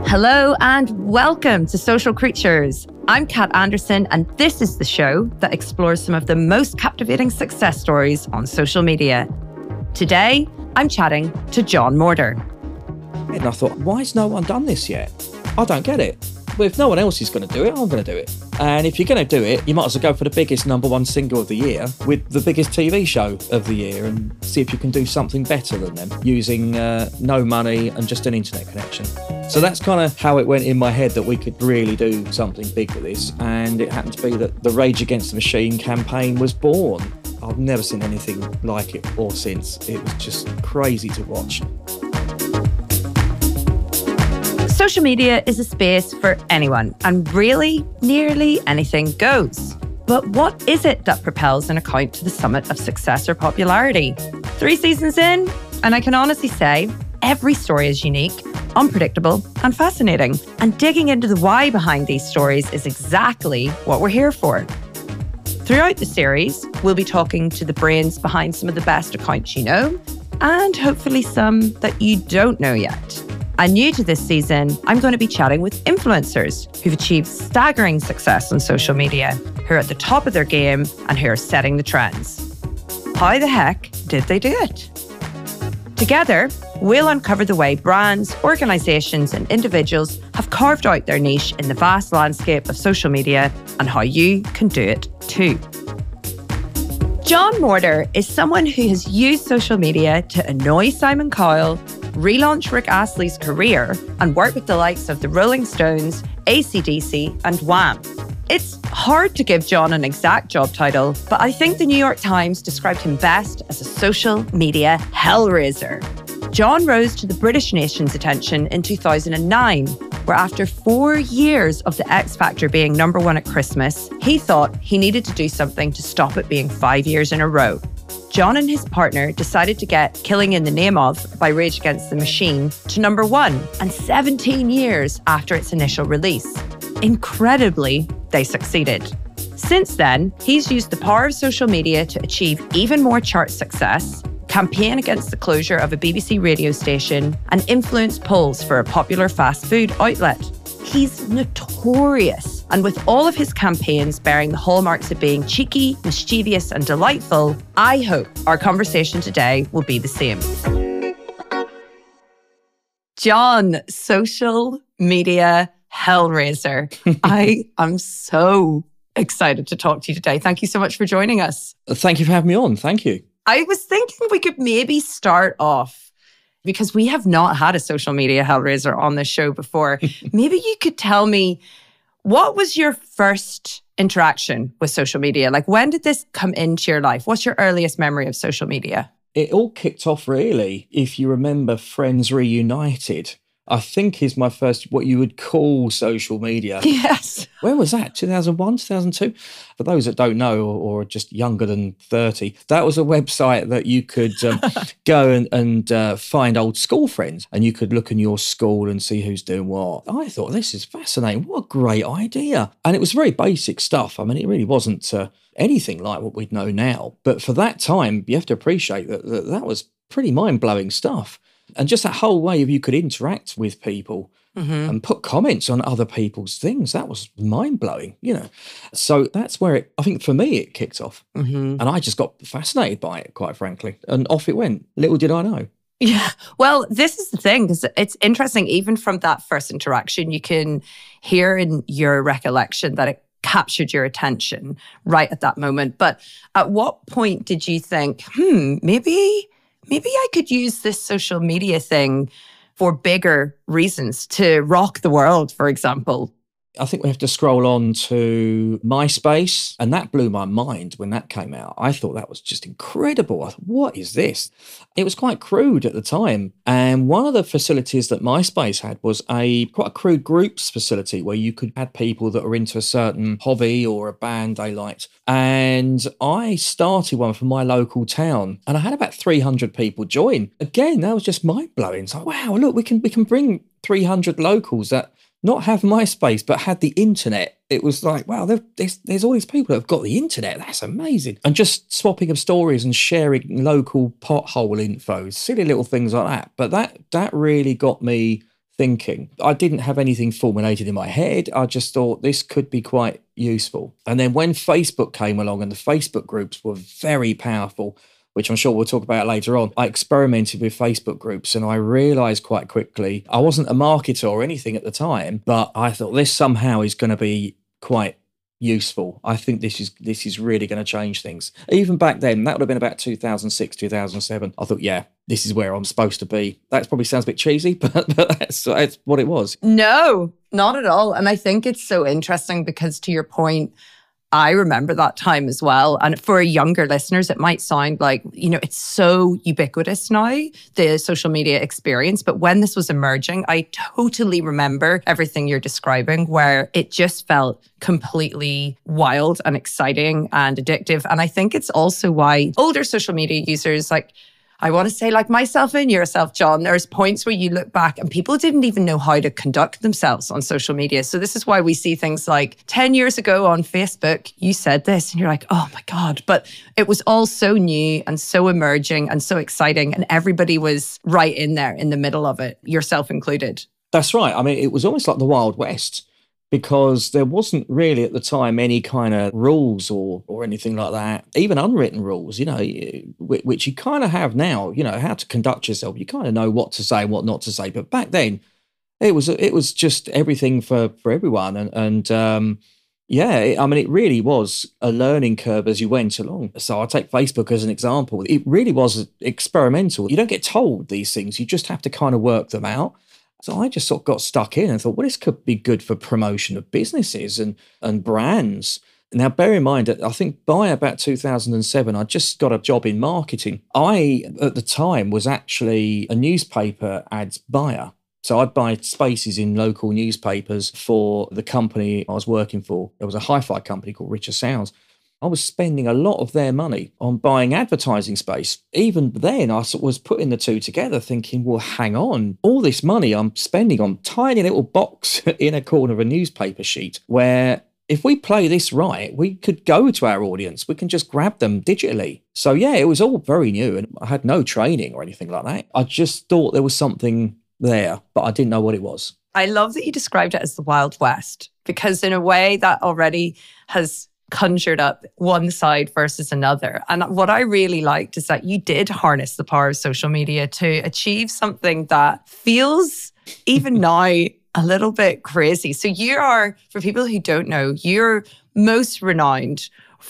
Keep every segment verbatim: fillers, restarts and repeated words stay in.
Hello and welcome to Social Creatures. I'm Kat Anderson, and this is the show that explores some of the most captivating success stories on social media. Today, I'm chatting to John Morder. And I thought, why has no one done this yet? I don't get it. Well, if no one else is going to do it, I'm going to do it. And if you're going to do it, you might as well go for the biggest number one single of the year with the biggest T V show of the year and see if you can do something better than them using uh, no money and just an internet connection. So that's kind of how it went in my head that we could really do something big with this. And it happened to be that the Rage Against the Machine campaign was born. I've never seen anything like it or since. It was just crazy to watch. Social media is a space for anyone, and really, nearly anything goes. But what is it that propels an account to the summit of success or popularity? Three seasons in, and I can honestly say, every story is unique, unpredictable, and fascinating. And digging into the why behind these stories is exactly what we're here for. Throughout the series, we'll be talking to the brains behind some of the best accounts you know, and hopefully some that you don't know yet. And new to this season, I'm going to be chatting with influencers who've achieved staggering success on social media, who are at the top of their game and who are setting the trends. How the heck did they do it? Together, we'll uncover the way brands, organisations and individuals have carved out their niche in the vast landscape of social media and how you can do it too. John Morder is someone who has used social media to annoy Simon Cowell, relaunch Rick Astley's career, and work with the likes of the Rolling Stones, A C D C, and Wham. It's hard to give John an exact job title, but I think the New York Times described him best as a social media hellraiser. John rose to the British nation's attention in two thousand nine, where after four years of The X Factor being number one at Christmas, he thought he needed to do something to stop it being five years in a row. John and his partner decided to get Killing in the Name Of by Rage Against the Machine to number one, and seventeen years after its initial release. Incredibly, they succeeded. Since then, he's used the power of social media to achieve even more chart success, campaign against the closure of a B B C radio station, and influence polls for a popular fast food outlet. He's notorious, and with all of his campaigns bearing the hallmarks of being cheeky, mischievous, and delightful, I hope our conversation today will be the same. John, social media hellraiser. I am so excited to talk to you today. Thank you so much for joining us. Thank you for having me on. Thank you. I was thinking we could maybe start off, because we have not had a social media hellraiser on this show before. Maybe you could tell me, what was your first interaction with social media? Like, when did this come into your life? What's your earliest memory of social media? It all kicked off, really, if you remember Friends Reunited. I think is my first, what you would call social media. Yes. When was that? two thousand one, two thousand two? For those that don't know or, or are just younger than thirty, that was a website that you could um, go and, and uh, find old school friends, and you could look in your school and see who's doing what. I thought, this is fascinating. What a great idea. And it was very basic stuff. I mean, it really wasn't uh, anything like what we'd know now. But for that time, you have to appreciate that that, that was pretty mind-blowing stuff. And just that whole way of you could interact with people mm-hmm. and put comments on other people's things, that was mind-blowing, you know. So that's where it, I think for me, it kicked off. Mm-hmm. And I just got fascinated by it, quite frankly. And off it went. Little did I know. Yeah. Well, this is the thing, because it's interesting, even from that first interaction, you can hear in your recollection that it captured your attention right at that moment. But at what point did you think, hmm, maybe... Maybe I could use this social media thing for bigger reasons, to rock the world, for example? I think we have to scroll on to MySpace, and that blew my mind when that came out. I thought that was just incredible. I thought, what is this? It was quite crude at the time, and one of the facilities that MySpace had was a quite a crude groups facility where you could add people that were into a certain hobby or a band they liked. And I started one for my local town, and I had about three hundred people join. Again, that was just mind-blowing. It's like, wow, look, we can we can bring three hundred locals that not have MySpace, but had the internet. It was like, wow, there's, there's all these people that have got the internet. That's amazing. And just swapping of stories and sharing local pothole info, silly little things like that. But that that really got me thinking. I didn't have anything formulated in my head. I just thought this could be quite useful. And then when Facebook came along and the Facebook groups were very powerful, which I'm sure we'll talk about later on, I experimented with Facebook groups and I realized quite quickly, I wasn't a marketer or anything at the time, but I thought this somehow is going to be quite useful. I think this is this is really going to change things. Even back then, that would have been about two thousand six, two thousand seven. I thought, yeah, this is where I'm supposed to be. That probably sounds a bit cheesy, but, but that's, that's what it was. No, not at all. And I think it's so interesting because, to your point, I remember that time as well. And for younger listeners, it might sound like, you know, it's so ubiquitous now, the social media experience. But when this was emerging, I totally remember everything you're describing, where it just felt completely wild and exciting and addictive. And I think it's also why older social media users, like, I want to say, like myself and yourself, John, there's points where you look back and people didn't even know how to conduct themselves on social media. So this is why we see things like ten years ago on Facebook, you said this and you're like, oh my God. But it was all so new and so emerging and so exciting. And everybody was right in there in the middle of it, yourself included. That's right. I mean, it was almost like the Wild West, because there wasn't really at the time any kind of rules or or anything like that, even unwritten rules, you know, which you kind of have now, you know, how to conduct yourself. You kind of know what to say and what not to say. But back then, it was it was just everything for, for everyone. And, and um, yeah, it, I mean, it really was a learning curve as you went along. So I'll take Facebook as an example. It really was experimental. You don't get told these things. You just have to kind of work them out. So I just sort of got stuck in and thought, well, this could be good for promotion of businesses and, and brands. Now, bear in mind that I think by about two thousand seven, I just got a job in marketing. I, at the time, was actually a newspaper ads buyer. So I'd buy spaces in local newspapers for the company I was working for. There was a hi-fi company called Richer Sounds. I was spending a lot of their money on buying advertising space. Even then, I was putting the two together thinking, well, hang on, all this money I'm spending on a tiny little box in a corner of a newspaper sheet where if we play this right, we could go to our audience. We can just grab them digitally. So yeah, it was all very new and I had no training or anything like that. I just thought there was something there, but I didn't know what it was. I love that you described it as the Wild West, because in a way that already has conjured up one side versus another. And what I really liked is that you did harness the power of social media to achieve something that feels even now a little bit crazy. So you are, for people who don't know, you're most renowned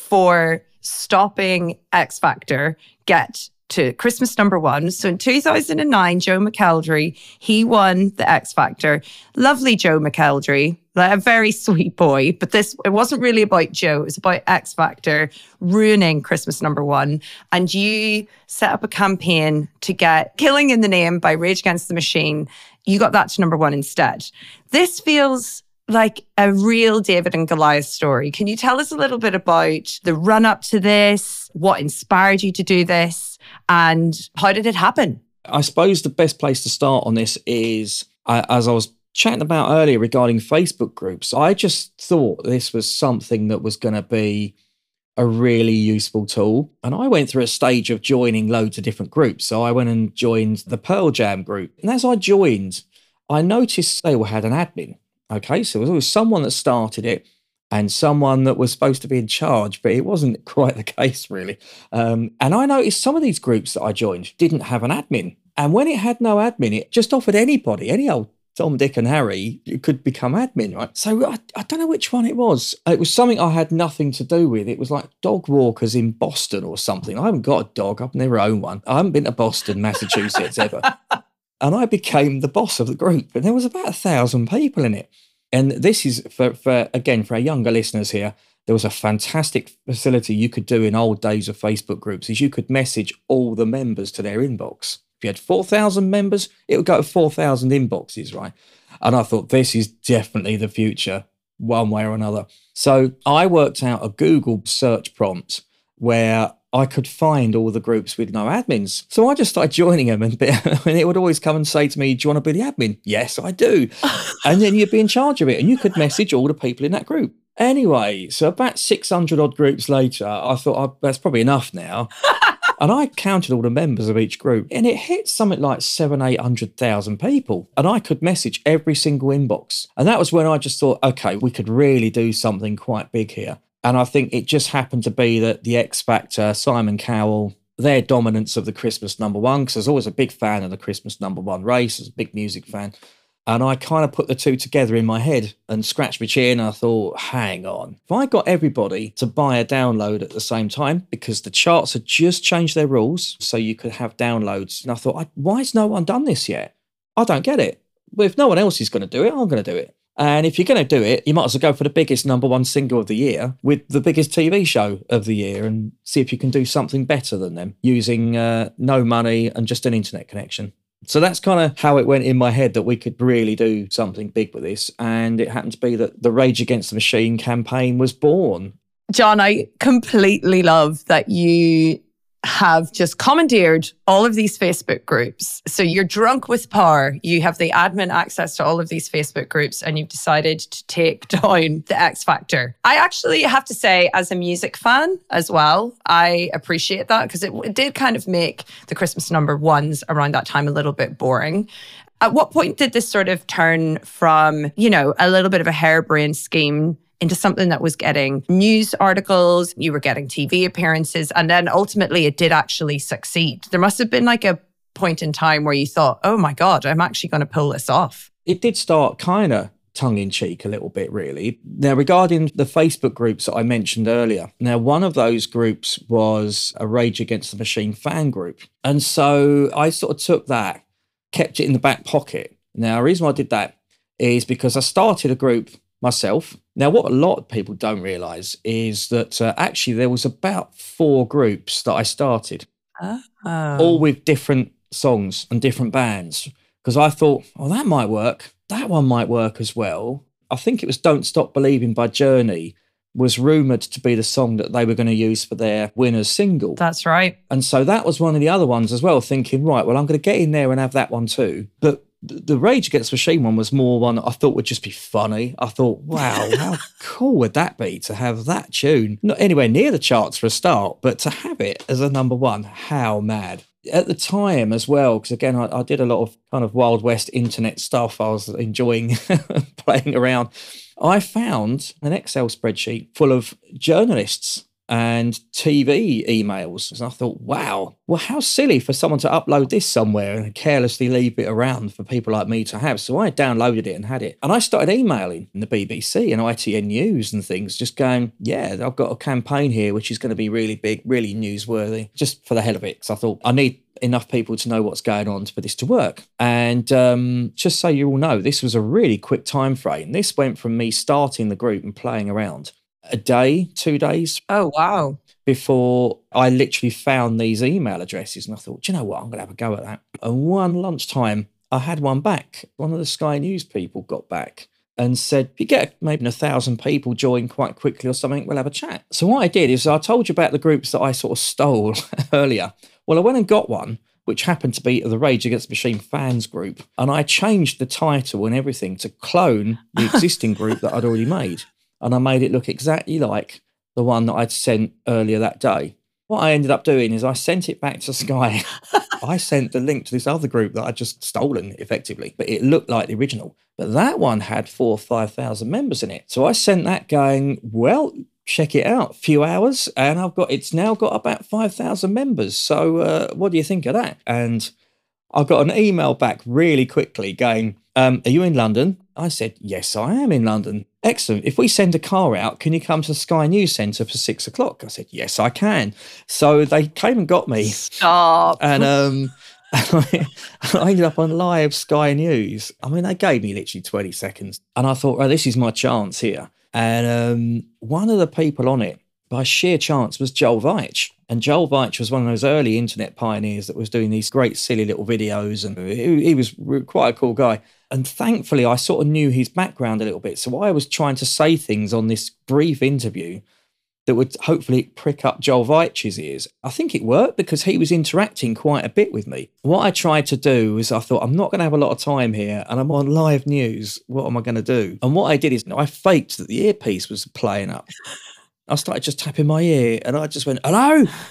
for stopping X Factor get to Christmas number one. So in two thousand nine, Joe McElderry, he won the X Factor. Lovely Joe McElderry, like a very sweet boy. But this, it wasn't really about Joe. It was about X Factor ruining Christmas number one. And you set up a campaign to get Killing in the Name by Rage Against the Machine. You got that to number one instead. This feels like a real David and Goliath story. Can you tell us a little bit about the run up to this, what inspired you to do this, and how did it happen? I suppose the best place to start on this is, uh, as I was chatting about earlier regarding Facebook groups, I just thought this was something that was going to be a really useful tool. And I went through a stage of joining loads of different groups. So I went and joined the Pearl Jam group. And as I joined, I noticed they all had an admin. Okay, so there was someone that started it and someone that was supposed to be in charge, but it wasn't quite the case, really. Um, and I noticed some of these groups that I joined didn't have an admin. And when it had no admin, it just offered anybody, any old Tom, Dick and Harry, you could become admin, right? So I, I don't know which one it was. It was something I had nothing to do with. It was like dog walkers in Boston or something. I haven't got a dog. I've never owned one. I haven't been to Boston, Massachusetts ever. And I became the boss of the group. And there was about a thousand people in it. And this is, for, for again, for our younger listeners here, there was a fantastic facility you could do in old days of Facebook groups, is you could message all the members to their inbox. If you had four thousand members, it would go to four thousand inboxes, right? And I thought, this is definitely the future, one way or another. So I worked out a Google search prompt where I could find all the groups with no admins. So I just started joining them, and, and it would always come and say to me, do you want to be the admin? Yes, I do. And then you'd be in charge of it, and you could message all the people in that group. Anyway, so about six hundred odd groups later, I thought, oh, that's probably enough now. And I counted all the members of each group, and it hit something like seven, eight hundred thousand people. And I could message every single inbox. And that was when I just thought, okay, we could really do something quite big here. And I think it just happened to be that the X Factor, Simon Cowell, their dominance of the Christmas number one, because I was always a big fan of the Christmas number one race, as a big music fan. And I kind of put the two together in my head and scratched my chin. And I thought, hang on, if I got everybody to buy a download at the same time, because the charts had just changed their rules so you could have downloads. And I thought, why has no one done this yet? I don't get it. Well, if no one else is going to do it, I'm going to do it. And if you're going to do it, you might as well go for the biggest number one single of the year with the biggest T V show of the year and see if you can do something better than them using uh, no money and just an internet connection. So that's kind of how it went in my head that we could really do something big with this. And it happened to be that the Rage Against the Machine campaign was born. John, I completely love that you have just commandeered all of these Facebook groups. So you're drunk with power. You have the admin access to all of these Facebook groups and you've decided to take down the X Factor. I actually have to say, as a music fan as well, I appreciate that because it, it did kind of make the Christmas number ones around that time a little bit boring. At what point did this sort of turn from, you know, a little bit of a harebrained scheme into something that was getting news articles, you were getting T V appearances, and then ultimately it did actually succeed? There must have been like a point in time where you thought, oh my God, I'm actually going to pull this off. It did start kind of tongue-in-cheek a little bit, really. Now, regarding the Facebook groups that I mentioned earlier, now one of those groups was a Rage Against the Machine fan group. And so I sort of took that, kept it in the back pocket. Now, the reason why I did that is because I started a group myself. Now, what a lot of people don't realise is that uh, actually there was about four groups that I started, oh. all with different songs and different bands, because I thought, oh, that might work. That one might work as well. I think it was Don't Stop Believing by Journey was rumoured to be the song that they were going to use for their winner's single. That's right. And so that was one of the other ones as well, thinking, right, well, I'm going to get in there and have that one too. But the Rage Against the Machine one was more one that I thought would just be funny. I thought, wow, how cool would that be to have that tune? Not anywhere near the charts for a start, but to have it as a number one, how mad. At the time as well, because again, I, I did a lot of kind of Wild West internet stuff. I was enjoying playing around. I found an Excel spreadsheet full of journalists and T V emails. And I thought, wow, well, how silly for someone to upload this somewhere and carelessly leave it around for people like me to have. So I downloaded it and had it. And I started emailing the B B C and I T N News and things, just going, yeah, I've got a campaign here, which is going to be really big, really newsworthy, just for the hell of it. Because I thought, I need enough people to know what's going on for this to work. And um, just so you all know, this was a really quick time frame. This went from me starting the group and playing around a day, two days. Oh, wow. Before I literally found these email addresses. And I thought, do you know what? I'm going to have a go at that. And one lunchtime, I had one back. One of the Sky News people got back and said, if you get maybe a thousand people join quite quickly or something, we'll have a chat. So what I did is I told you about the groups that I sort of stole earlier. Well, I went and got one, which happened to be the Rage Against the Machine fans group. And I changed the title and everything to clone the existing group that I'd already made. And I made it look exactly like the one that I'd sent earlier that day. What I ended up doing is I sent it back to Sky. I sent the link to this other group that I'd just stolen, effectively. But it looked like the original. But that one had four or five thousand members in it. So I sent that going, well, check it out. A few hours, and I've got it's now got about five thousand members. So uh, what do you think of that? And I got an email back really quickly going, um, are you in London? I said, yes, I am in London. Excellent. If we send a car out, can you come to the Sky News Centre for six o'clock? I said, yes, I can. So they came and got me. Stop. And um, I ended up on live Sky News. I mean, they gave me literally twenty seconds. And I thought, well, this is my chance here. And um, one of the people on it, by sheer chance, was Joel Veitch. And Joel Veitch was one of those early internet pioneers that was doing these great silly little videos. And he, he was quite a cool guy. And thankfully, I sort of knew his background a little bit. So I was trying to say things on this brief interview that would hopefully prick up Joel Veitch's ears. I think it worked because he was interacting quite a bit with me. What I tried to do was I thought, I'm not going to have a lot of time here and I'm on live news. What am I going to do? And what I did is I faked that the earpiece was playing up. I started just tapping my ear and I just went, hello?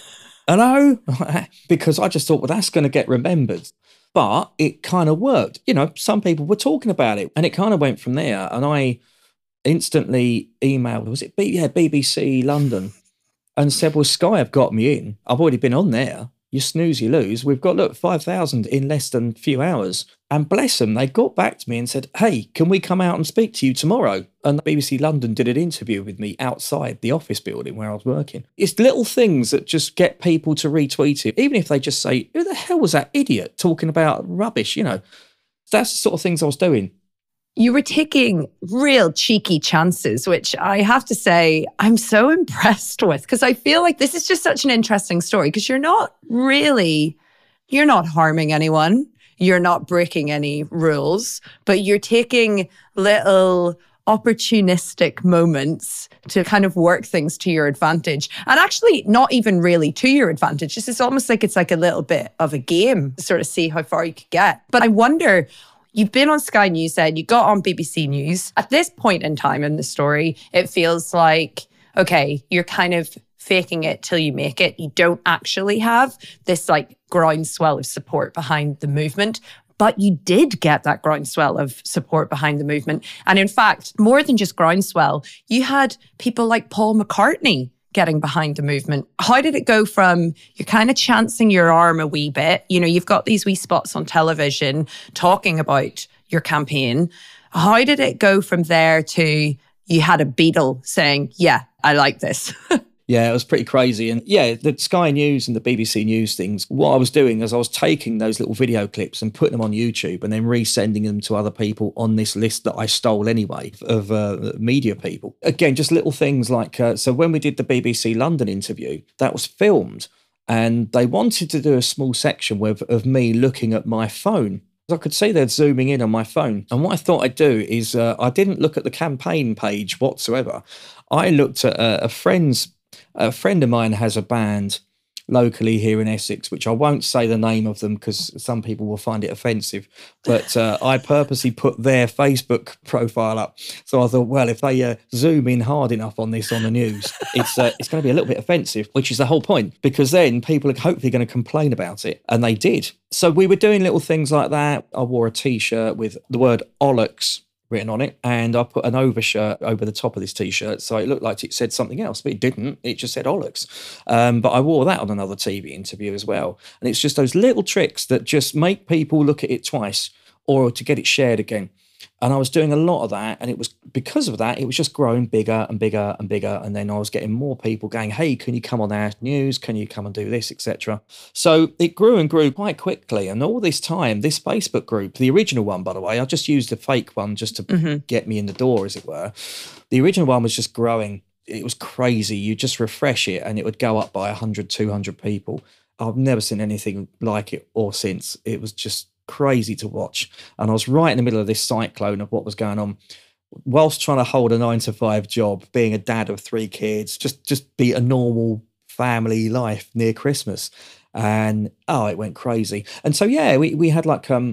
hello? Because I just thought, well, that's going to get remembered. But it kind of worked. You know, some people were talking about it and it kind of went from there. And I instantly emailed, was it B- yeah, B B C London, and said, well, Sky have got me in. I've already been on there. You snooze, you lose. We've got, look, five thousand in less than a few hours. And bless them, they got back to me and said, hey, can we come out and speak to you tomorrow? And B B C London did an interview with me outside the office building where I was working. It's little things that just get people to retweet it, even if they just say, who the hell was that idiot talking about rubbish? You know, that's the sort of things I was doing. You were taking real cheeky chances, which I have to say I'm so impressed with, because I feel like this is just such an interesting story, because you're not really, you're not harming anyone. You're not breaking any rules, but you're taking little opportunistic moments to kind of work things to your advantage. And actually not even really to your advantage. This is almost like it's like a little bit of a game to sort of see how far you could get. But I wonder, you've been on Sky News then, you got on B B C News. At this point in time in the story, it feels like, okay, you're kind of faking it till you make it. You don't actually have this like groundswell of support behind the movement. But you did get that groundswell of support behind the movement. And in fact, more than just groundswell, you had people like Paul McCartney getting behind the movement. How did it go from you're kind of chancing your arm a wee bit? You know, you've got these wee spots on television talking about your campaign. How did it go from there to you had a Beatle saying, yeah, I like this? Yeah, it was pretty crazy. And yeah, the Sky News and the B B C News things, what I was doing is I was taking those little video clips and putting them on YouTube and then resending them to other people on this list that I stole anyway of uh, media people. Again, just little things like, uh, so when we did the B B C London interview, that was filmed and they wanted to do a small section with, of me looking at my phone. I could see they're zooming in on my phone. And what I thought I'd do is uh, I didn't look at the campaign page whatsoever. I looked at uh, a friend's A friend of mine has a band locally here in Essex, which I won't say the name of them because some people will find it offensive. But uh, I purposely put their Facebook profile up. So I thought, well, if they uh, zoom in hard enough on this on the news, it's uh, it's going to be a little bit offensive, which is the whole point, because then people are hopefully going to complain about it. And they did. So we were doing little things like that. I wore a T-shirt with the word Ollocks written on it, and I put an overshirt over the top of this T-shirt, so it looked like it said something else, but it didn't. It just said Ollocks. Um, but I wore that on another T V interview as well. And it's just those little tricks that just make people look at it twice or to get it shared again. And I was doing a lot of that, and it was because of that, it was just growing bigger and bigger and bigger. And then I was getting more people going, hey, can you come on our news? Can you come and do this, et cetera. So it grew and grew quite quickly. And all this time, this Facebook group, the original one, by the way, I just used a fake one just to mm-hmm. get me in the door, as it were. The original one was just growing. It was crazy. You just refresh it and it would go up by one hundred, two hundred people. I've never seen anything like it or since. It was just crazy to watch. And I was right in the middle of this cyclone of what was going on, whilst trying to hold a nine to five job, being a dad of three kids, just just be a normal family life near Christmas. And oh, it went crazy. And so yeah, we we had like um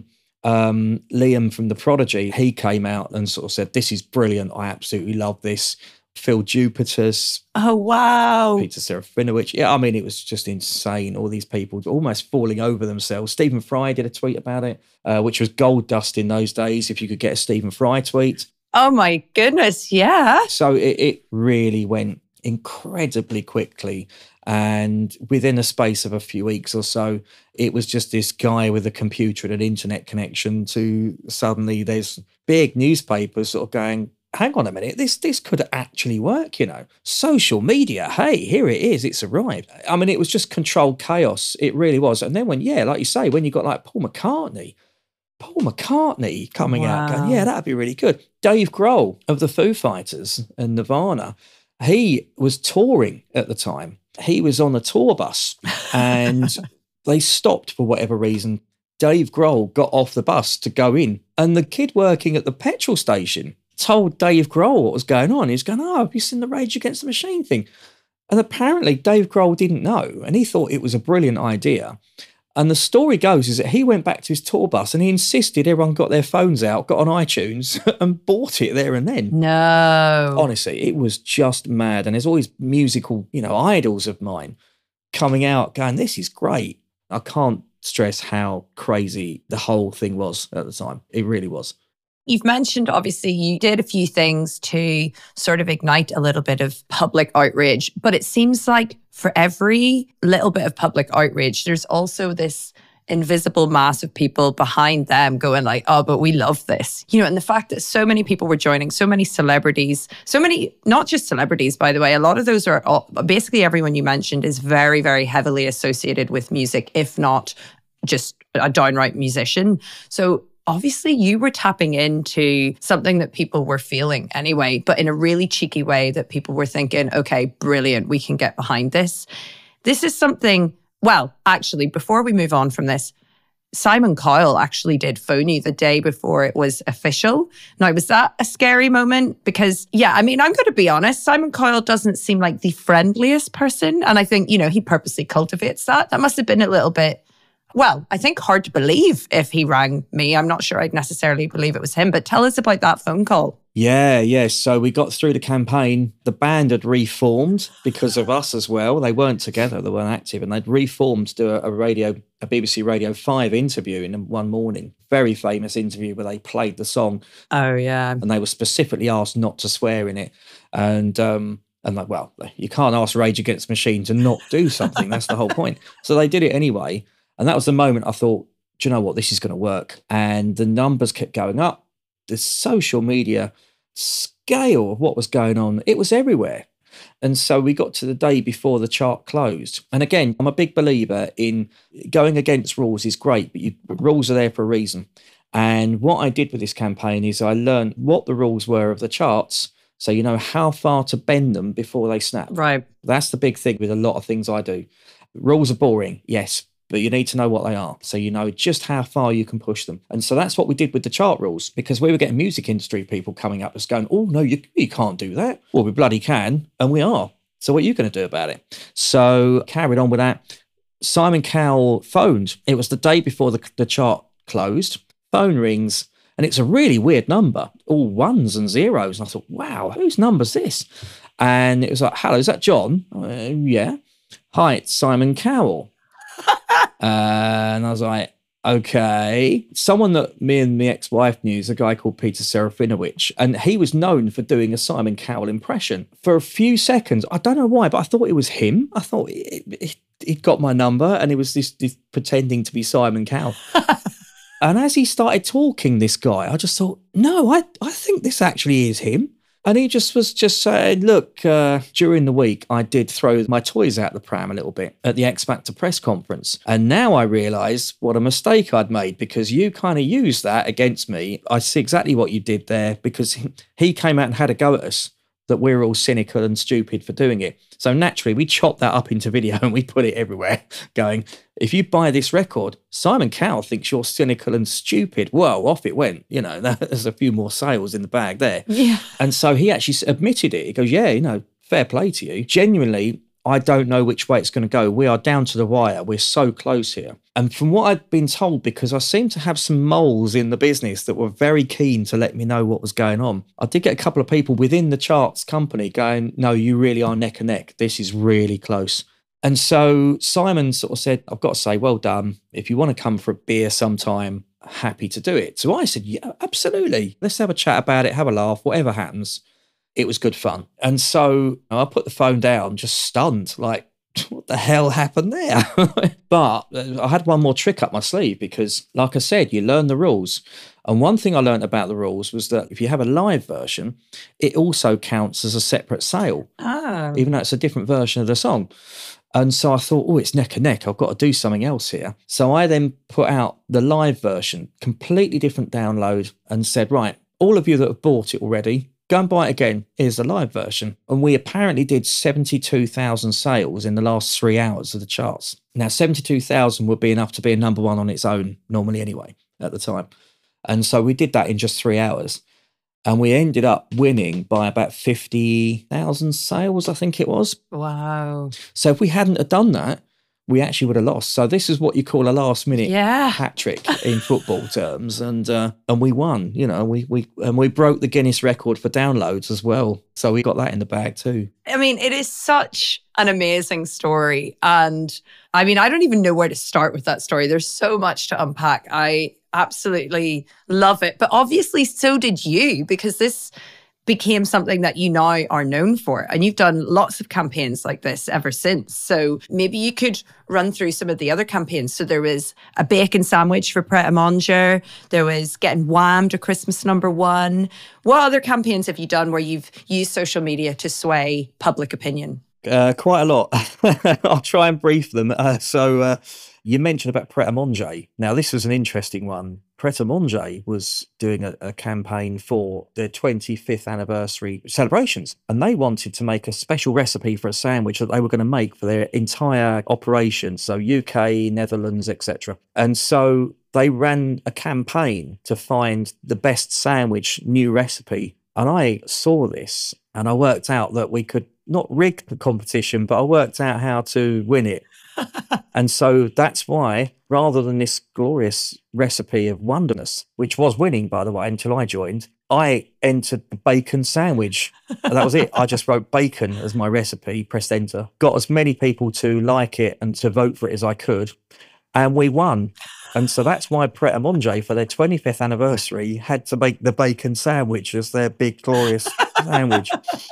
um Liam from The Prodigy. He came out and sort of said, this is brilliant, I absolutely love this. Phil Jupitus. Oh, wow. Peter Serafinowicz. Yeah, I mean, it was just insane. All these people almost falling over themselves. Stephen Fry did a tweet about it, uh, which was gold dust in those days, if you could get a Stephen Fry tweet. Oh, my goodness, yeah. So it, it really went incredibly quickly. And within a space of a few weeks or so, it was just this guy with a computer and an internet connection to suddenly there's big newspapers sort of going, hang on a minute, this this could actually work, you know. Social media, hey, here it is, it's arrived. I mean, it was just controlled chaos. It really was. And then when, yeah, like you say, when you got like Paul McCartney, Paul McCartney coming wow. out going, yeah, that'd be really good. Dave Grohl of the Foo Fighters and Nirvana, he was touring at the time. He was on a tour bus and they stopped for whatever reason. Dave Grohl got off the bus to go in, and the kid working at the petrol station told Dave Grohl what was going on. He was going, oh, have you seen the Rage Against the Machine thing? And apparently Dave Grohl didn't know, and he thought it was a brilliant idea. And the story goes is that he went back to his tour bus and he insisted everyone got their phones out, got on iTunes and bought it there and then. No. Honestly, it was just mad. And there's always musical, you know, idols of mine coming out going, this is great. I can't stress how crazy the whole thing was at the time. It really was. You've mentioned, obviously, you did a few things to sort of ignite a little bit of public outrage, but it seems like for every little bit of public outrage, there's also this invisible mass of people behind them going like, oh, but we love this. You know, and the fact that so many people were joining, so many celebrities, so many, not just celebrities, by the way, a lot of those are, all, basically everyone you mentioned is very, very heavily associated with music, if not just a downright musician. So obviously you were tapping into something that people were feeling anyway, but in a really cheeky way that people were thinking, okay, brilliant, we can get behind this. This is something, well, actually, before we move on from this, Simon Cowell actually did phone you the day before it was official. Now, was that a scary moment? Because, yeah, I mean, I'm going to be honest, Simon Cowell doesn't seem like the friendliest person. And I think, you know, he purposely cultivates that. That must have been a little bit, well, I think hard to believe if he rang me. I'm not sure I'd necessarily believe it was him, but tell us about that phone call. Yeah, yeah. So we got through the campaign. The band had reformed because of us as well. They weren't together, they weren't active, and they'd reformed to do a, a radio, a B B C Radio five interview in one morning. Very famous interview where they played the song. Oh, yeah. And they were specifically asked not to swear in it. And um, and like, well, you can't ask Rage Against the Machine to not do something. That's the whole point. So they did it anyway. And that was the moment I thought, do you know what, this is going to work. And the numbers kept going up. The social media scale of what was going on, it was everywhere. And so we got to the day before the chart closed. And again, I'm a big believer in going against rules is great, but you, rules are there for a reason. And what I did with this campaign is I learned what the rules were of the charts, so you know how far to bend them before they snap. Right. That's the big thing with a lot of things I do. Rules are boring, yes, but you need to know what they are, so you know just how far you can push them. And so that's what we did with the chart rules, because we were getting music industry people coming up us going, oh, no, you, you can't do that. Well, we bloody can, and we are. So what are you going to do about it? So carried on with that. Simon Cowell phoned. It was the day before the, the chart closed. Phone rings, and it's a really weird number, all ones and zeros. And I thought, wow, whose number's this? And it was like, hello, is that John? Uh, yeah. Hi, it's Simon Cowell. Uh, and I was like, okay. Someone that me and my ex-wife knew is a guy called Peter Serafinowicz, and he was known for doing a Simon Cowell impression. For a few seconds, I don't know why, but I thought it was him. I thought it, it, he'd got my number, and it was this, this pretending to be Simon Cowell. And as he started talking, this guy, I just thought, no, I, I think this actually is him. And he just was just saying, look, uh, during the week, I did throw my toys out the pram a little bit at the X Factor press conference. And now I realise what a mistake I'd made, because you kind of used that against me. I see exactly what you did there, because he, he came out and had a go at us, that we're all cynical and stupid for doing it. So naturally, we chopped that up into video and we put it everywhere, going, if you buy this record, Simon Cowell thinks you're cynical and stupid. Whoa, off it went. You know, there's a few more sales in the bag there. Yeah. And so he actually admitted it. He goes, yeah, you know, fair play to you. Genuinely, I don't know which way it's going to go. We are down to the wire. We're so close here. And from what I'd been told, because I seem to have some moles in the business that were very keen to let me know what was going on, I did get a couple of people within the charts company going, no, you really are neck and neck. This is really close. And so Simon sort of said, I've got to say, well done. If you want to come for a beer sometime, happy to do it. So I said, yeah, absolutely. Let's have a chat about it, have a laugh, whatever happens. It was good fun. And so I put the phone down, just stunned, like, what the hell happened there? But I had one more trick up my sleeve, because, like I said, you learn the rules. And one thing I learned about the rules was that if you have a live version, it also counts as a separate sale, Oh. even though it's a different version of the song. And so I thought, oh, it's neck and neck. I've got to do something else here. So I then put out the live version, completely different download, and said, right, all of you that have bought it already, go and buy it again. Here's the live version. And we apparently did seventy-two thousand sales in the last three hours of the charts. Now, seventy-two thousand would be enough to be a number one on its own normally anyway at the time. And so we did that in just three hours. And we ended up winning by about fifty thousand sales, I think it was. Wow. So if we hadn't have done that, we actually would have lost. So this is what you call a last minute Yeah. hat trick in football terms. And uh, and we won, you know, we we and we broke the Guinness record for downloads as well. So we got that in the bag too. I mean, it is such an amazing story. And I mean, I don't even know where to start with that story. There's so much to unpack. I absolutely love it. But obviously, so did you, because this became something that you now are known for. And you've done lots of campaigns like this ever since. So maybe you could run through some of the other campaigns. So there was a bacon sandwich for Pret a Manger. There was getting whammed to Christmas number one. What other campaigns have you done where you've used social media to sway public opinion? Uh, quite a lot. I'll try and brief them. Uh, so uh, you mentioned about Pret a Manger. Now, this was an interesting one. Pret a Manger was doing a, a campaign for their twenty-fifth anniversary celebrations, and they wanted to make a special recipe for a sandwich that they were going to make for their entire operation, so U K, Netherlands, et cetera. And so they ran a campaign to find the best sandwich new recipe. And I saw this and I worked out that we could not rig the competition, but I worked out how to win it. And so that's why, rather than this glorious recipe of wonderness, which was winning, by the way, until I joined, I entered the bacon sandwich. And that was it. I just wrote bacon as my recipe, pressed enter, got as many people to like it and to vote for it as I could, and we won. And so that's why Pret a Manger, for their twenty-fifth anniversary, had to make the bacon sandwich as their big, glorious sandwich.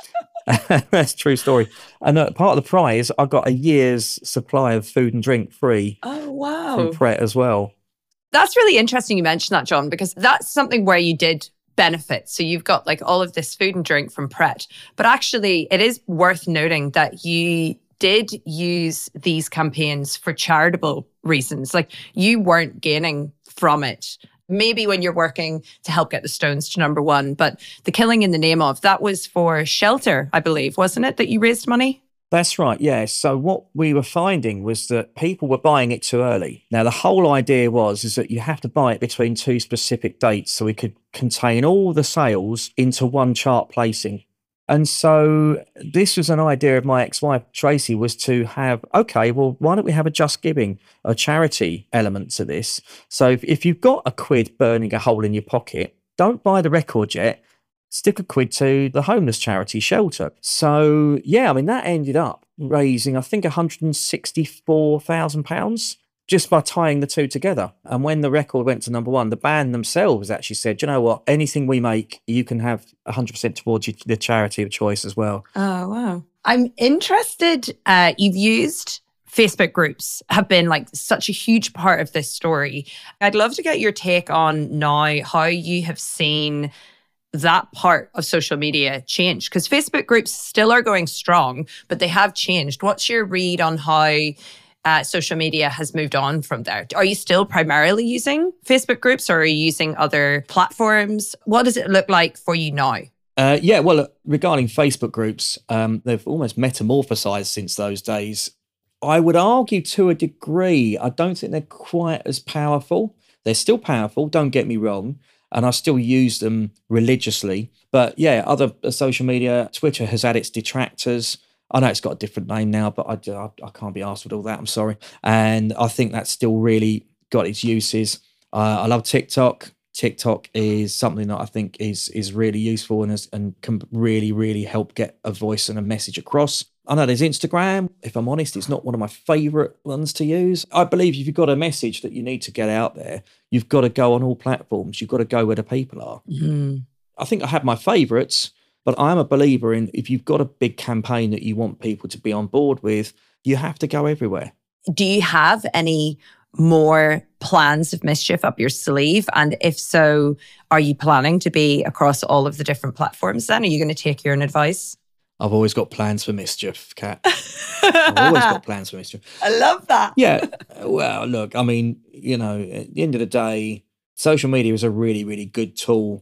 That's a true story. And uh, part of the prize, I got a year's supply of food and drink free. Oh, wow. From Pret as well. That's really interesting you mentioned that, John, because that's something where you did benefit. So you've got like all of this food and drink from Pret. But actually, it is worth noting that you did use these campaigns for charitable reasons. Like you weren't gaining from it. Maybe when you're working to help get the Stones to number one, but the Killing in the Name of, that was for shelter, I believe, wasn't it, that you raised money? That's right, yeah. So what we were finding was that people were buying it too early. Now, the whole idea was is that you have to buy it between two specific dates so we could contain all the sales into one chart placing. And so this was an idea of my ex-wife, Tracy, was to have, okay, well, why don't we have a Just Giving, a charity element to this? So if, if you've got a quid burning a hole in your pocket, don't buy the record yet. Stick a quid to the homeless charity Shelter. So, yeah, I mean, that ended up raising, I think, one hundred sixty-four thousand pounds just by tying the two together. And when the record went to number one, the band themselves actually said, you know what, anything we make, you can have one hundred percent towards the charity of choice as well. Oh, wow. I'm interested, uh, you've used Facebook groups have been like such a huge part of this story. I'd love to get your take on now how you have seen that part of social media change, because Facebook groups still are going strong, but they have changed. What's your read on how uh, social media has moved on from there? Are you still primarily using Facebook groups or are you using other platforms? What does it look like for you now? Uh, yeah, well, uh, regarding Facebook groups, um, they've almost metamorphosized since those days. I would argue to a degree, I don't think they're quite as powerful. They're still powerful, don't get me wrong, and I still use them religiously. But yeah, other uh, social media, Twitter has had its detractors. I know it's got a different name now, but I, I, I can't be arsed with all that, I'm sorry. And I think that's still really got its uses. Uh, I love TikTok. TikTok is something that I think is is really useful and is, and can really, really help get a voice and a message across. I know there's Instagram. If I'm honest, it's not one of my favourite ones to use. I believe if you've got a message that you need to get out there, you've got to go on all platforms. You've got to go where the people are. Mm. I think I have my favourites, but I'm a believer in if you've got a big campaign that you want people to be on board with, you have to go everywhere. Do you have any more plans of mischief up your sleeve? And if so, are you planning to be across all of the different platforms then? Are you going to take your own advice? I've always got plans for mischief, Kat. I've always got plans for mischief. I love that. Yeah. Well, look, I mean, you know, at the end of the day, social media is a really, really good tool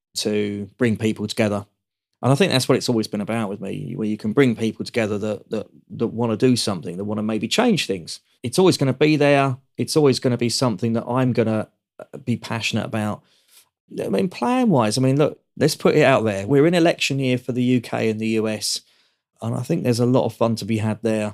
to bring people together. And I think that's what it's always been about with me, where you can bring people together that that, that want to do something, that want to maybe change things. It's always going to be there. It's always going to be something that I'm going to be passionate about. I mean, plan-wise, I mean, look, let's put it out there. We're in election year for the U K and the U S, and I think there's a lot of fun to be had there.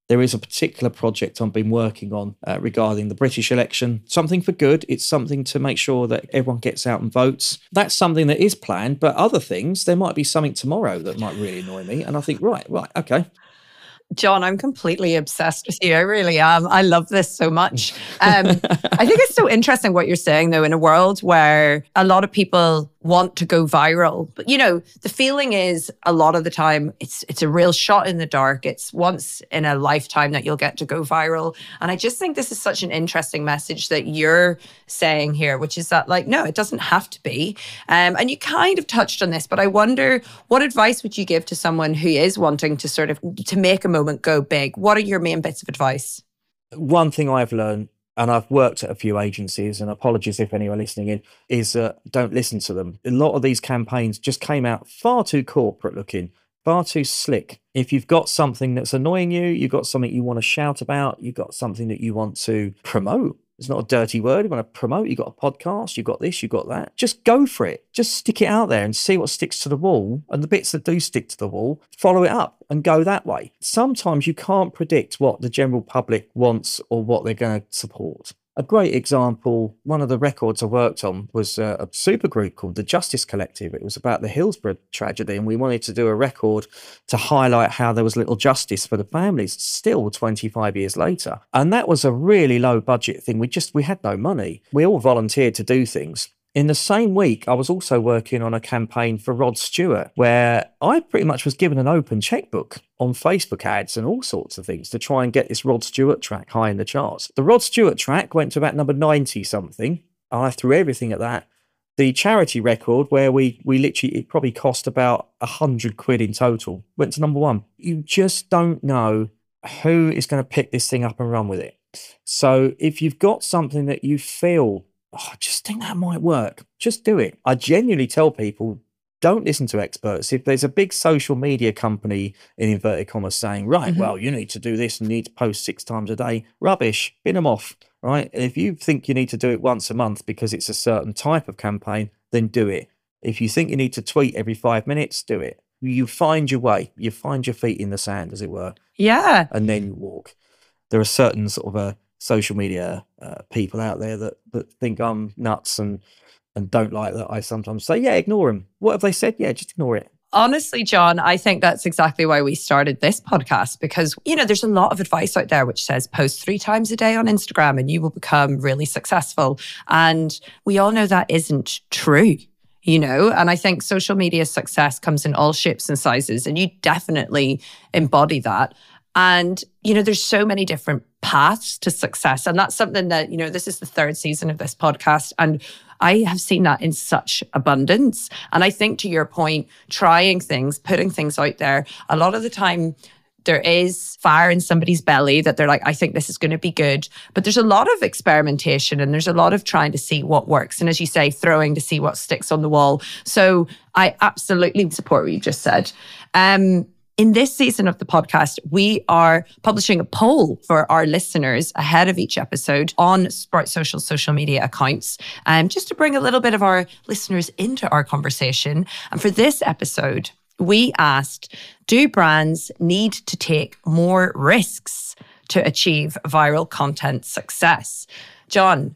There is a particular project I've been working on uh, regarding the British election. Something for good. It's something to make sure that everyone gets out and votes. That's something that is planned, but other things, there might be something tomorrow that might really annoy me. And I think, right, right, okay. John, I'm completely obsessed with you. I really am. I love this so much. Um, I think it's so interesting what you're saying, though, in a world where a lot of people want to go viral. But, you know, the feeling is a lot of the time it's it's a real shot in the dark. It's once in a lifetime that you'll get to go viral. And I just think this is such an interesting message that you're saying here, which is that, like, no, it doesn't have to be. Um, and you kind of touched on this, but I wonder, what advice would you give to someone who is wanting to sort of to make a moment go big? What are your main bits of advice? One thing I've learned, and I've worked at a few agencies, and apologies if anyone listening in, is uh, don't listen to them. A lot of these campaigns just came out far too corporate looking, far too slick. If you've got something that's annoying you, you've got something you want to shout about, you've got something that you want to promote. It's not a dirty word. You want to promote, you've got a podcast, you've got this, you've got that. Just go for it. Just stick it out there and see what sticks to the wall. And the bits that do stick to the wall, follow it up and go that way. Sometimes you can't predict what the general public wants or what they're going to support. A great example, one of the records I worked on was a, a supergroup called the Justice Collective. It was about the Hillsborough tragedy, and we wanted to do a record to highlight how there was little justice for the families still twenty-five years later. And that was a really low budget thing. We just, we had no money. We all volunteered to do things. In the same week, I was also working on a campaign for Rod Stewart, where I pretty much was given an open checkbook on Facebook ads and all sorts of things to try and get this Rod Stewart track high in the charts. The Rod Stewart track went to about number ninety something. I threw everything at that. The charity record, where we we literally, it probably cost about a hundred quid in total, went to number one. You just don't know who is going to pick this thing up and run with it. So if you've got something that you feel, oh, I just think that might work, just do it. I genuinely tell people, don't listen to experts. If there's a big social media company, in inverted commas, saying, right, mm-hmm. well, you need to do this and you need to post six times a day, rubbish, bin them off, right? And if you think you need to do it once a month because it's a certain type of campaign, then do it. If you think you need to tweet every five minutes, do it. You find your way. You find your feet in the sand, as it were. Yeah. And then you walk. There are certain sort of uh, social media uh, people out there that, that think I'm nuts and and don't like that. I sometimes say, yeah, ignore them. What have they said? Yeah, just ignore it. Honestly, John, I think that's exactly why we started this podcast, because, you know, there's a lot of advice out there which says post three times a day on Instagram and you will become really successful. And we all know that isn't true, you know, and I think social media success comes in all shapes and sizes, and you definitely embody that. And, you know, there's so many different paths to success. And that's something that, you know, this is the third season of this podcast, and I have seen that in such abundance. And I think, to your point, trying things, putting things out there, a lot of the time there is fire in somebody's belly that they're like, I think this is going to be good. But there's a lot of experimentation and there's a lot of trying to see what works. And as you say, throwing to see what sticks on the wall. So I absolutely support what you just said. Um, In this season of the podcast, we are publishing a poll for our listeners ahead of each episode on Sprout Social social media accounts, um, just to bring a little bit of our listeners into our conversation. And for this episode, we asked, do brands need to take more risks to achieve viral content success? John,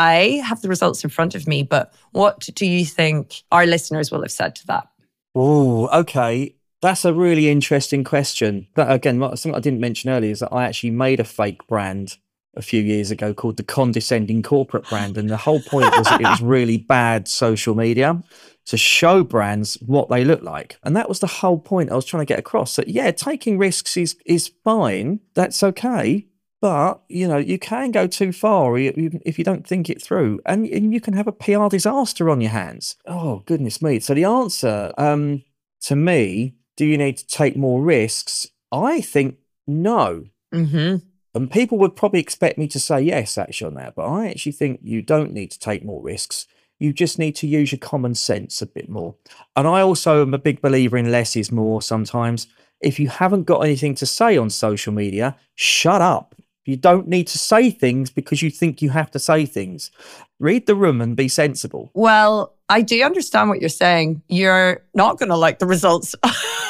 I have the results in front of me, but what do you think our listeners will have said to that? Oh, okay. That's a really interesting question. But again, something I didn't mention earlier is that I actually made a fake brand a few years ago called the Condescending Corporate Brand. And the whole point was that it was really bad social media to show brands what they look like. And that was the whole point I was trying to get across, that, yeah, taking risks is is fine. That's okay. But, you know, you can go too far if you don't think it through, and, and you can have a P R disaster on your hands. Oh, goodness me. So the answer, um, to me, do you need to take more risks? I think no. Mm-hmm. And people would probably expect me to say yes, actually, on that. But I actually think you don't need to take more risks. You just need to use your common sense a bit more. And I also am a big believer in less is more sometimes. If you haven't got anything to say on social media, shut up. You don't need to say things because you think you have to say things. Read the room and be sensible. Well, I do understand what you're saying. You're not going to like the results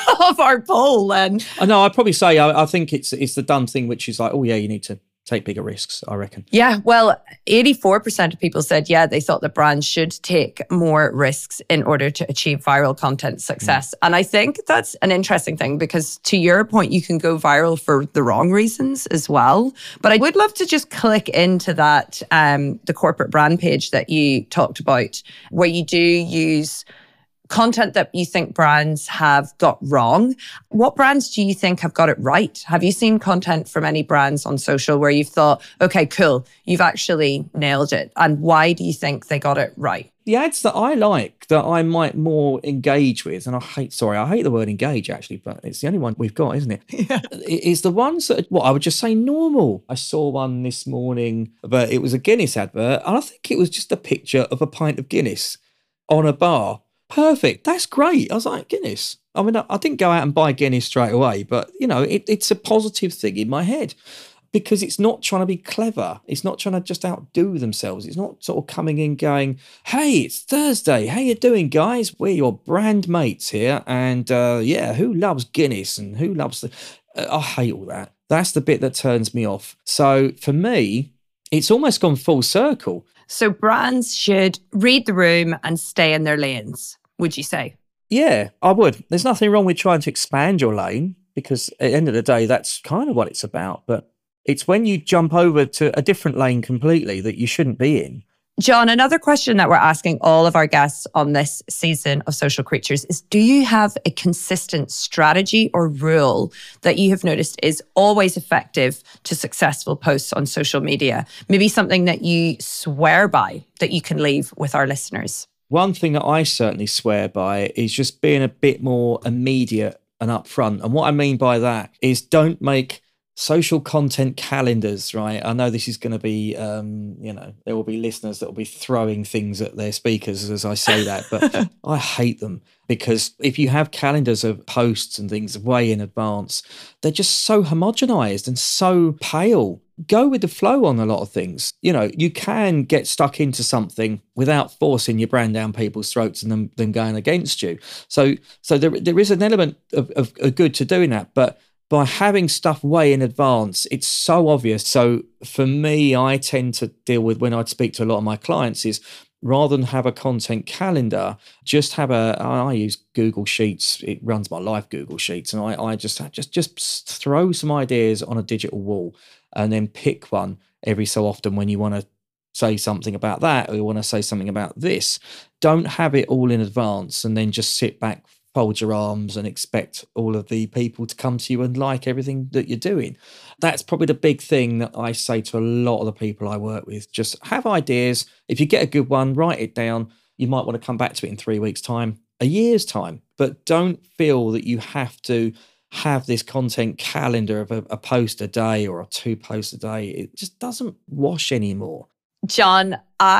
of our poll then. I know, I'd probably say I, I think it's it's the done thing, which is like, oh yeah, you need to take bigger risks, I reckon. Yeah, well, eighty-four percent of people said, yeah, they thought that brands should take more risks in order to achieve viral content success. Mm. And I think that's an interesting thing because to your point, you can go viral for the wrong reasons as well. But I would love to just click into that, um, the corporate brand page that you talked about, where you do use content that you think brands have got wrong. What brands do you think have got it right? Have you seen content from any brands on social where you've thought, okay, cool, you've actually nailed it? And why do you think they got it right? The ads that I like, that I might more engage with, and I hate, sorry, I hate the word engage actually, but it's the only one we've got, isn't it? Yeah. Is the ones that, what I would just say normal. I saw one this morning, but it was a Guinness advert, and I think it was just a picture of a pint of Guinness on a bar. Perfect. That's great. I was like, Guinness. I mean, I didn't go out and buy Guinness straight away, but, you know, it, it's a positive thing in my head because it's not trying to be clever. It's not trying to just outdo themselves. It's not sort of coming in going, hey, it's Thursday. How you doing, guys? We're your brand mates here. And, uh, yeah, who loves Guinness and who loves the... Uh, I hate all that. That's the bit that turns me off. So for me, it's almost gone full circle. So brands should read the room and stay in their lanes, would you say? Yeah, I would. There's nothing wrong with trying to expand your lane because at the end of the day, that's kind of what it's about. But it's when you jump over to a different lane completely that you shouldn't be in. John, another question that we're asking all of our guests on this season of Social Creatures is, do you have a consistent strategy or rule that you have noticed is always effective to successful posts on social media? Maybe something that you swear by that you can leave with our listeners. One thing that I certainly swear by is just being a bit more immediate and upfront. And what I mean by that is don't make social content calendars, right? I know this is going to be, um, you know, there will be listeners that will be throwing things at their speakers as I say that, but I hate them because if you have calendars of posts and things way in advance, they're just so homogenized and so pale. Go with the flow on a lot of things. You know, you can get stuck into something without forcing your brand down people's throats and them, them going against you. So, so there, there is an element of, of, of good to doing that, but by having stuff way in advance, it's so obvious. So for me, I tend to deal with when I speak to a lot of my clients is rather than have a content calendar, just have a, I use Google Sheets. It runs my life, Google Sheets. And I, I just, just, just throw some ideas on a digital wall and then pick one every so often when you want to say something about that or you want to say something about this. Don't have it all in advance and then just sit back, fold your arms and expect all of the people to come to you and like everything that you're doing. That's probably the big thing that I say to a lot of the people I work with. Just have ideas. If you get a good one, write it down. You might want to come back to it in three weeks' time, a year's time, but don't feel that you have to have this content calendar of a, a post a day or a two posts a day. It just doesn't wash anymore. John,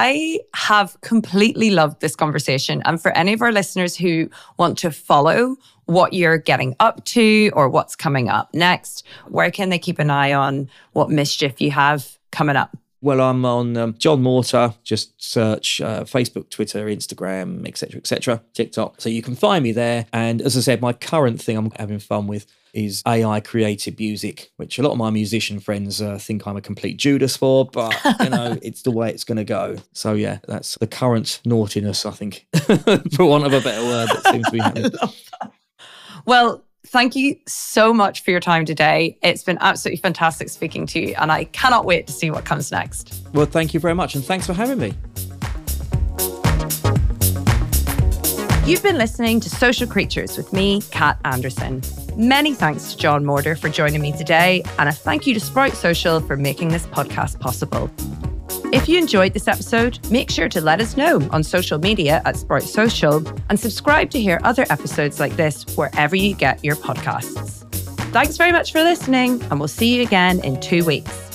I have completely loved this conversation. And for any of our listeners who want to follow what you're getting up to or what's coming up next, where can they keep an eye on what mischief you have coming up? Well, I'm on um, John Mortar. Just search uh, Facebook, Twitter, Instagram, et cetera, et cetera, TikTok. So you can find me there. And as I said, my current thing I'm having fun with is A I created music, which a lot of my musician friends uh, think I'm a complete Judas for, but, you know, it's the way it's going to go. So, yeah, that's the current naughtiness, I think, for want of a better word, that seems to be happening. Well, thank you so much for your time today. It's been absolutely fantastic speaking to you, and I cannot wait to see what comes next. Well, thank you very much, and thanks for having me. You've been listening to Social Creatures with me, Kat Anderson. Many thanks to John Mortar for joining me today, and a thank you to Sprout Social for making this podcast possible. If you enjoyed this episode, make sure to let us know on social media at Sprout Social and subscribe to hear other episodes like this wherever you get your podcasts. Thanks very much for listening, and we'll see you again in two weeks.